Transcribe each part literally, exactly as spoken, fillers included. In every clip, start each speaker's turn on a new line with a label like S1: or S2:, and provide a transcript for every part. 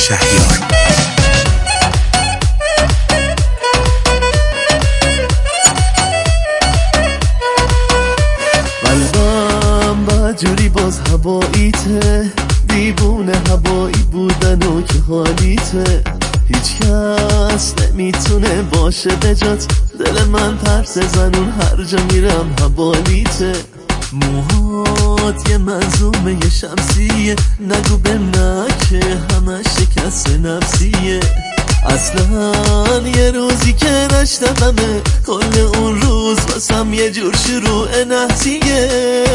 S1: شهیار.
S2: قلبم بجوری باز هواییته، دیوونه هوایی بودن و که حالیته، هیچ کس نمیتونه باشه بجات، دل من پرس زنون هر جا میرم حوالیته. موهات یه منظومه یه شمسیه، نگو به نه که همه شکست نفسیه، اصلا یه روزی که نشتمه کل اون روز واسم یه جور شروع نحسیه.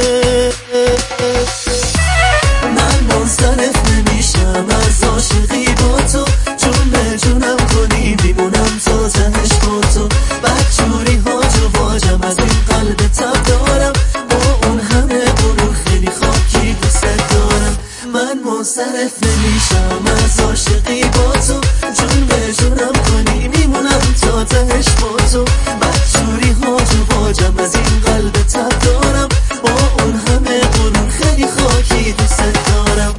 S2: من منصرف نمیشم از عاشقی با تو، چون به جونم کنی میمونم تا تهش با تو، بدجوری هاج و واجم از این قلب تب دارم، با اون همه غرور خیلی خاکی دوست دارم. من منصرف نمیشم از عاشقی با تو، چون به جونم کنی میمونم تا تهش با تو، بدجوری هاج و واجم از این قلب تب دارم، با اون همه غرور خیلی خاکی دوست دارم.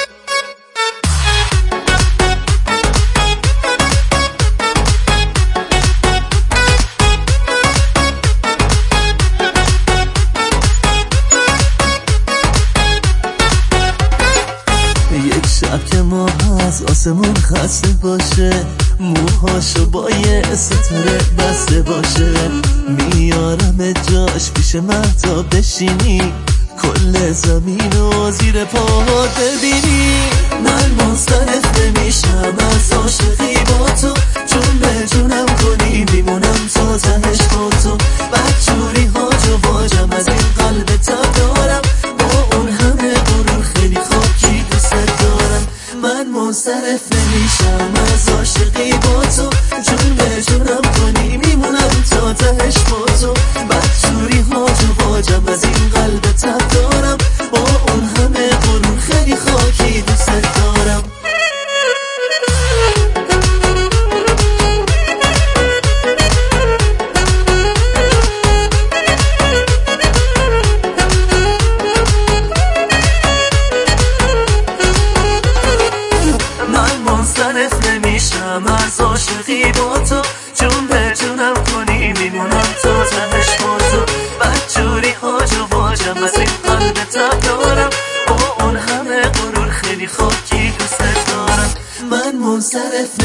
S2: یک شب که ما از آسمون خسته باشه، موهاشو با یه ستاره بسته باشه، میارم جاش پیش مهتا بشینی، کل زمین و زیر پاها ببینی. من منصرف نمیشم از عاشقی با تو، چون به جونم کنی میمونم تا تهش با تو، بدجوری هاج و واجم از این قلب تب دارم، با اون همه غرور خیلی خاکی دوست دارم. من منصرف نمیشم از عاشقی با تو، چون به جونم کنی میمونم تا تهش با تو، بدجوری هاج و واجم از این قلب تب دارم، با اون همه غرور خیلی خاکی دوست دارم. من منصرف نمیشم از عاشقی با تو، چون به جونم کنی میمونم تا تهش با تو، بدجوری هاج و واجم از این قلب تب دارم، با اون همه غرور خیلی خاکی دوست دارم. من منصرف